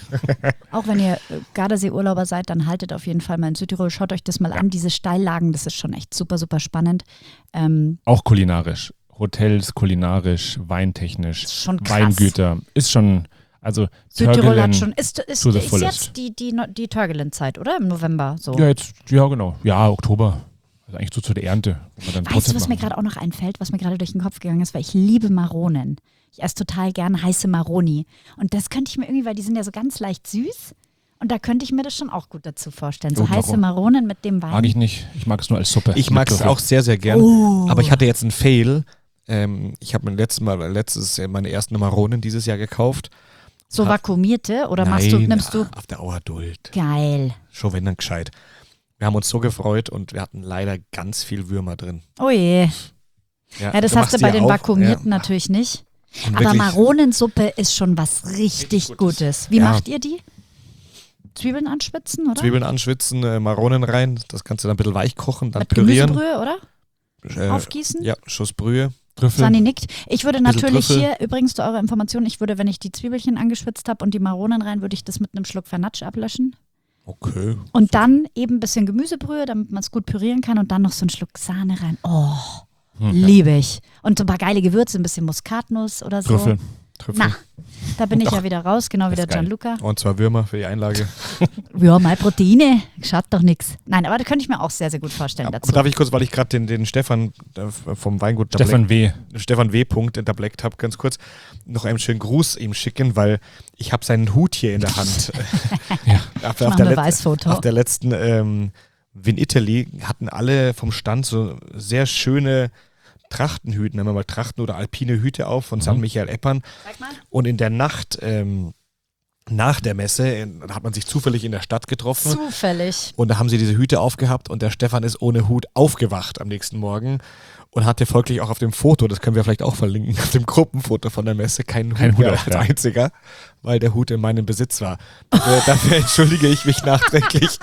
auch wenn ihr Gardasee-Urlauber seid, dann haltet auf jeden Fall mal in Südtirol. Schaut euch das mal an, diese Steillagen, das ist schon echt super, super spannend. Auch kulinarisch. Hotels, kulinarisch, weintechnisch, Ist schon krass. Weingüter. Ist schon, also Südtirol Törgelen- hat schon, ist to the jetzt fullest. die Törgelen-Zeit, oder? Im November so. Ja, ja, genau. Ja, Oktober. Also eigentlich so zu der Ernte. wo man dann Weißt du, trotzdem was mir machen gerade auch noch einfällt, was mir gerade durch den Kopf gegangen ist, weil ich liebe Maronen. Ich esse total gern heiße Maroni. Und das könnte ich mir irgendwie, weil die sind ja so ganz leicht süß. Und da könnte ich mir das schon auch gut dazu vorstellen. So Oh, heiße warum? Maronen mit dem Wein. Mag ich nicht. Ich mag es nur als Suppe. Ich mag es Mit auch sehr, sehr gern. Oh. Aber ich hatte jetzt einen Fail. Ich habe letztes meine ersten Maronen dieses Jahr gekauft. So vakuumierte oder Nein, nimmst du? auf der Auer Duld. Geil. Schon wenn dann gescheit. Wir haben uns so gefreut und wir hatten leider ganz viel Würmer drin. Oh je. Ja, das du hast du machst bei die den auf, vakuumierten ja. natürlich nicht. Und Aber wirklich- Maronensuppe ist schon was richtig Gutes. Wie Ja. macht ihr die? Zwiebeln anschwitzen, oder? Zwiebeln anschwitzen, Maronen rein, das kannst du dann ein bisschen weich kochen, dann Mit pürieren. Gemüsebrühe, oder? Äh, Aufgießen? Ja, Schuss Brühe. Trüffel. Sani nickt. Ich würde Bisschen natürlich Trüffel. hier, übrigens zu eurer Information, ich würde, wenn ich die Zwiebelchen angeschwitzt habe und die Maronen rein, würde ich das mit einem Schluck Vernatsch ablöschen. Okay. Und dann eben ein bisschen Gemüsebrühe, damit man es gut pürieren kann und dann noch so ein Schluck Sahne rein. Oh, liebe ich. Und so ein paar geile Gewürze, ein bisschen Muskatnuss oder so. Trüffel. Na, da bin ich ja wieder raus, genau wie Das der ist geil. Gianluca. Und 2 Würmer für die Einlage. Ja, mal Proteine, schadet doch nichts. Nein, aber da könnte ich mir auch sehr, sehr gut vorstellen Aber dazu. darf ich kurz, weil ich gerade den Stefan vom Weingut Stefan W. Stefan W. Entableckt habe, ganz kurz noch einen schönen Gruß ihm schicken, weil ich habe seinen Hut hier in der Hand. auf, mach ein Beweisfoto. auf der letzten Win Italy hatten alle vom Stand so sehr schöne Trachtenhüte, nennen wir mal Trachten oder alpine Hüte auf von San Michael Eppern. Sag mal. Und in der Nacht nach der Messe hat man sich zufällig in der Stadt getroffen. Zufällig. Und da haben sie diese Hüte aufgehabt und der Stefan ist ohne Hut aufgewacht am nächsten Morgen und hatte folglich auch auf dem Foto, das können wir vielleicht auch verlinken, auf dem Gruppenfoto von der Messe keinen Kein Hut Hut mehr auf, als ja. einziger, weil der Hut in meinem Besitz war. Dafür entschuldige ich mich nachträglich.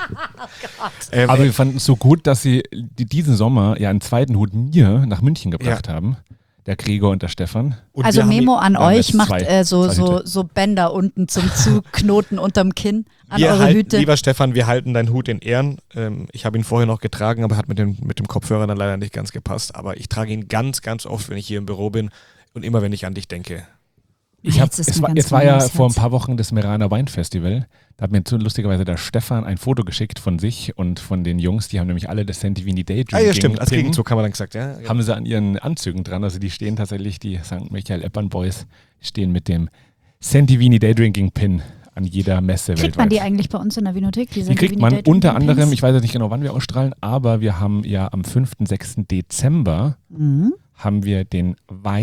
Aber wir fanden es so gut, dass sie diesen Sommer ja einen zweiten Hut mir nach München gebracht haben. der Gregor und der Stefan. Und Also wir haben Memo an wir haben euch, jetzt macht zwei Hüte. so Bänder unten zum Zuknoten unterm Kinn an Wir eure halten, Hüte. lieber Stefan, wir halten deinen Hut in Ehren. Ich habe ihn vorher noch getragen, aber hat mit dem Kopfhörer dann leider nicht ganz gepasst. Aber ich trage ihn ganz, ganz oft, wenn ich hier im Büro bin und immer, wenn ich an dich denke. Jetzt ist mir ganz Es war ja warm ums vor ein Herz. paar Wochen das Meraner Weinfestival. Da hat mir lustigerweise der Stefan ein Foto geschickt von sich und von den Jungs. Die haben nämlich alle das Santivini Daydrinking. Ah ja, stimmt, als Pin. Gegenzug haben wir dann gesagt. Ja. Haben sie an ihren Anzügen dran. Also die stehen tatsächlich, die St. Michael Eppern Boys stehen mit dem Santivini Daydrinking Pin an jeder Messe Kriegt weltweit. man die eigentlich bei uns in der Vinothek? Die kriegt man unter anderem, ich weiß jetzt nicht genau, wann wir ausstrahlen, aber wir haben ja am 5. 6. Dezember haben wir den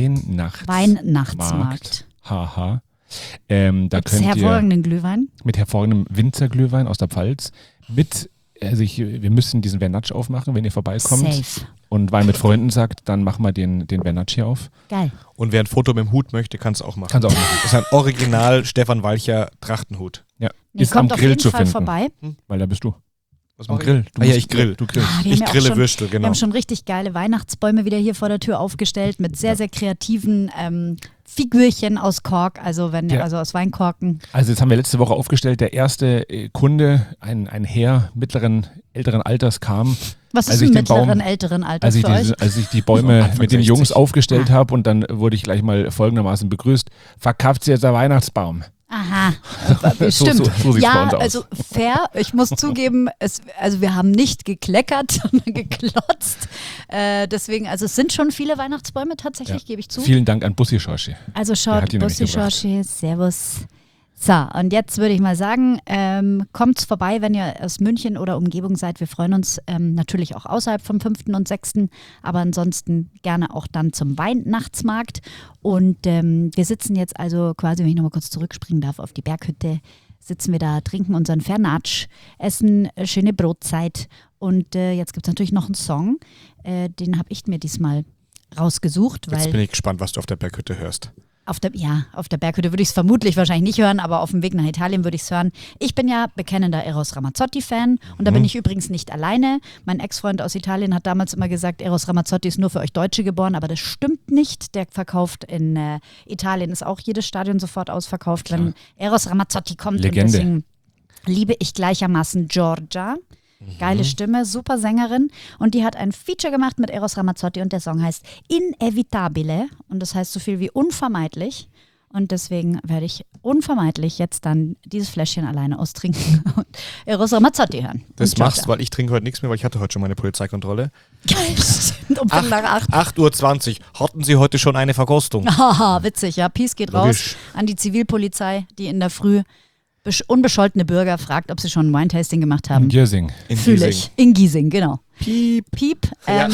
Weihnachtsmarkt. Haha. Da Gibt's könnt ihr hervorragenden Glühwein? mit hervorragendem Winzerglühwein aus der Pfalz wir müssen diesen Vernatsch aufmachen, wenn ihr vorbeikommt Safe. und Wein mit Freunden sagt, dann machen wir den Vernatsch hier auf. Geil. Und wer ein Foto mit dem Hut möchte, kann es auch machen. Kannst du auch machen. Das ist ein Original Stefan Walcher Trachtenhut. Ja. Nee, Ist am kommt auf Grill jeden zu Fall finden, vorbei. weil da bist du. Was Am mach ich? Grill. Ah ja, ich grill. Du grillst. Ah, die Ich haben ja auch grille schon- Würstel, Wir genau. haben schon richtig geile Weihnachtsbäume wieder hier vor der Tür aufgestellt mit sehr, sehr kreativen Figürchen aus Kork, also aus Weinkorken. Also das haben wir letzte Woche aufgestellt. Der erste Kunde, ein Herr älteren Alters kam. Was Als ist ich ein den Baum- mittleren, älteren Alters für euch? Als ich die Bäume Anfang mit den 60. Jungs aufgestellt Ah. habe und dann wurde ich gleich mal folgendermaßen begrüßt. Verkauft sie jetzt der Weihnachtsbaum? Aha, So- stimmt. so sieht's bei Ja, uns aus. also fair. Ich muss zugeben, also wir haben nicht gekleckert, sondern geklotzt. Deswegen, also es sind schon viele Weihnachtsbäume tatsächlich, gebe ich zu. Vielen Dank an Bussi Schorschi. Also Der schaut, hat die nämlich Bussi gebracht. Schorschi, Servus. So, und jetzt würde ich mal sagen, kommt's vorbei, wenn ihr aus München oder Umgebung seid. Wir freuen uns natürlich auch außerhalb vom 5. und 6., aber ansonsten gerne auch dann zum Weihnachtsmarkt. Und wir sitzen jetzt also quasi, wenn ich nochmal kurz zurückspringen darf, auf die Berghütte, sitzen wir da, trinken unseren Vernatsch, essen schöne Brotzeit. Und jetzt gibt es natürlich noch einen Song, den habe ich mir diesmal rausgesucht, Jetzt weil bin ich gespannt, was du auf der Berghütte hörst. auf der Berghütte würde ich es vermutlich wahrscheinlich nicht hören, aber auf dem Weg nach Italien würde ich es hören. Ich bin ja bekennender Eros Ramazzotti-Fan und da bin ich übrigens nicht alleine. Mein Ex-Freund aus Italien hat damals immer gesagt, Eros Ramazzotti ist nur für euch Deutsche geboren, aber das stimmt nicht. Der verkauft in Italien, ist auch jedes Stadion sofort ausverkauft, wenn Eros Ramazzotti kommt. Legende. Und deswegen liebe ich gleichermaßen Giorgia. Geile Stimme, super Sängerin. Und die hat ein Feature gemacht mit Eros Ramazzotti und der Song heißt Inevitabile. Und das heißt so viel wie unvermeidlich. Und deswegen werde ich unvermeidlich jetzt dann dieses Fläschchen alleine austrinken und Eros Ramazzotti hören. Das Und machst, Giorgia. weil ich trinke heute nichts mehr, weil ich hatte heute schon meine Polizeikontrolle. Geil, stimmt. Um 5 nach 8. 8:20 Uhr. Hatten Sie heute schon eine Verkostung? Haha, witzig, ja. Peace geht raus Logisch. an die Zivilpolizei, die in der Früh unbescholtene Bürger fragt, ob sie schon ein Wine-Tasting gemacht haben. Giersing. In Fühle Giesing. ich. In Giesing, genau. Piep. Piep.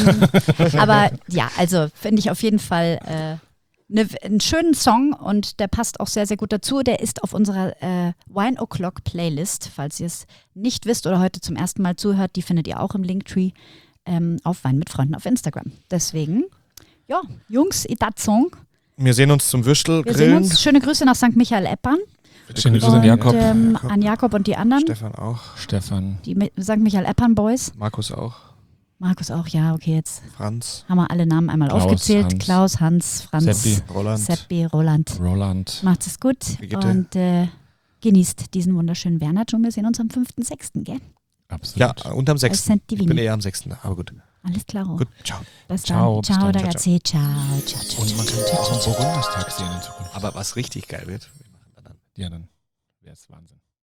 Aber ja, also finde ich auf jeden Fall einen schönen Song und der passt auch sehr, sehr gut dazu. Der ist auf unserer Wine O'Clock Playlist, falls ihr es nicht wisst oder heute zum ersten Mal zuhört. Die findet ihr auch im Linktree auf Wein mit Freunden auf Instagram. Deswegen, ja, Jungs, that Song. Wir sehen uns zum Wir sehen Würstelgrillen. uns. Schöne Grüße nach St. Michael Eppern. Schöne Grüße an Jakob. An Jakob und die anderen. Stefan auch. Stefan. Die St. Michael Eppern Boys. Markus auch. Markus auch, ja, okay, jetzt Franz. haben wir alle Namen einmal Klaus, aufgezählt. Hans. Klaus, Hans, Franz, Seppi. Roland. Seppi, Roland. Roland. Macht es gut Brigitte. und genießt diesen wunderschönen Bernhard und wir sehen uns am 5.6., gell? Absolut. Ja, unterm 6. Als St. Ich Divini. bin eher am 6. Aber gut. Alles klar. Gut, ciao. Bis Ciao, dann. bis Ciao, dann. ragazzi. Ciao, ciao, ciao. Und man kann auch einen Burgunderstag sehen in Zukunft. Aber was richtig geil wird, wir machen dann Ja, dann wäre es Wahnsinn.